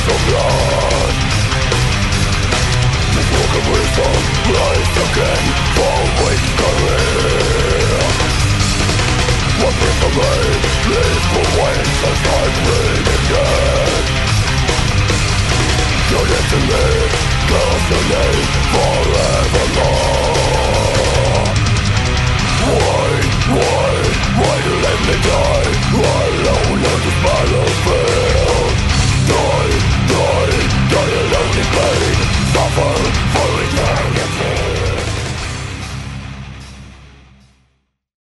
of blood. This broken wisdom rise again for weak career. What brings the rain leaves the wings as I'm breathing dead. Your destiny, close your name forevermore.